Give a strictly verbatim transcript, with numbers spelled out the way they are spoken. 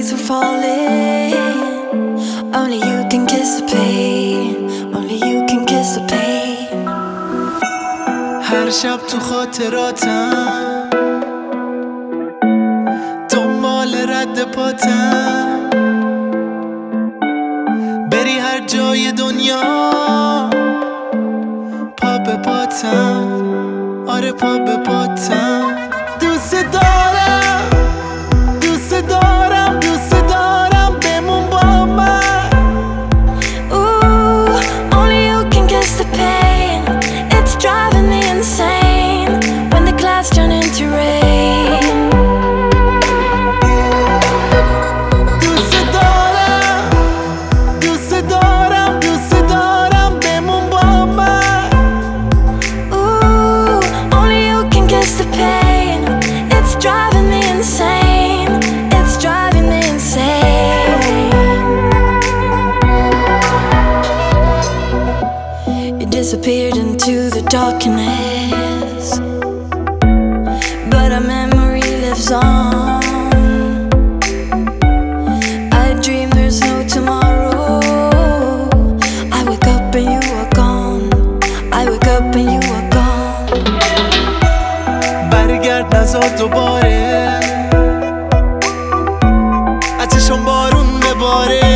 breaks were falling. Only you can kiss the pain. Only you can kiss the pain. هر شب تو خاطراتم دنبال رد پاتم، بری هر جای دنیا پا به پاتم، آره پا به پاتم. دوست دارم دوست دارم دوست دارم بمون با من. Ooh, only you can kiss the pain. It's driving me insane when the clouds turn into rain. دوست دارم دوست دارم دوست دارم بمون با من. Ooh, only you can kiss the pain. It's driving me insane. It's driving me insane. You disappeared into the darkness, but our memory lives on. I dream there's no tomorrow. I wake up and you are gone. I wake up and you are gone. برگرد نزار دوباره، ازشون بارون بباره.